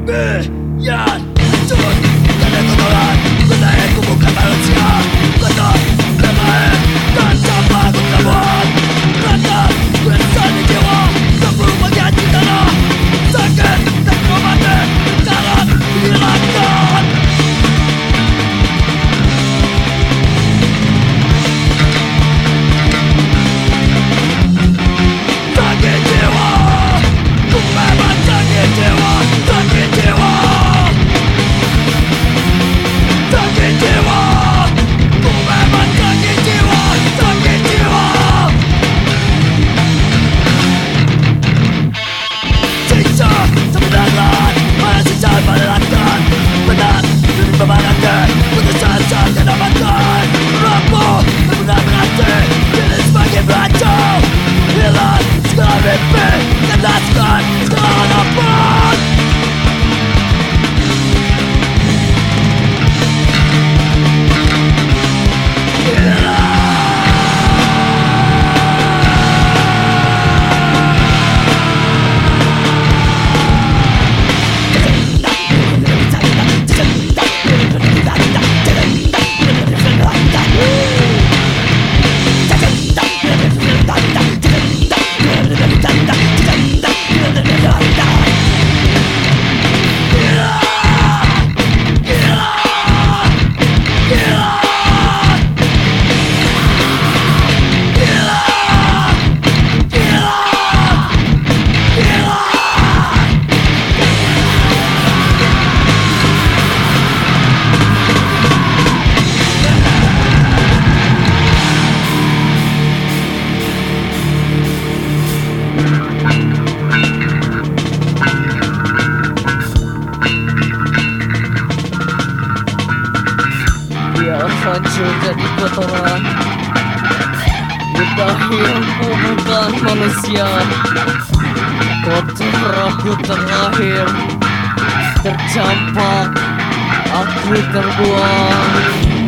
Impian hancur, tak ada kotoran. Gunaiku bukan manusia. Kotor, lemah, dan sampah ku terbuat. Rata, gue resah di jiwa. Sambung bagian cinta lah. Sakit, tak terobati. Sekarang hilangkan. Sakit jiwa, ku memang sakit jiwa. Sakit jiwa, sakit jiwa, ku memang sakit jiwa. Sakit jiwa, siksa sebenarnya mana siksa melelahkan. Benar demi memanatkan putusan saja dapatkan. Rapuh berguna berarti diri sebagai beracau. Hilang segala mimpi, tandaskan segala harapan. Biar hancur jadi kotoran. Ludahiku bukan manusia. Kotor aku terakhir. Tercampak, aku terbuang.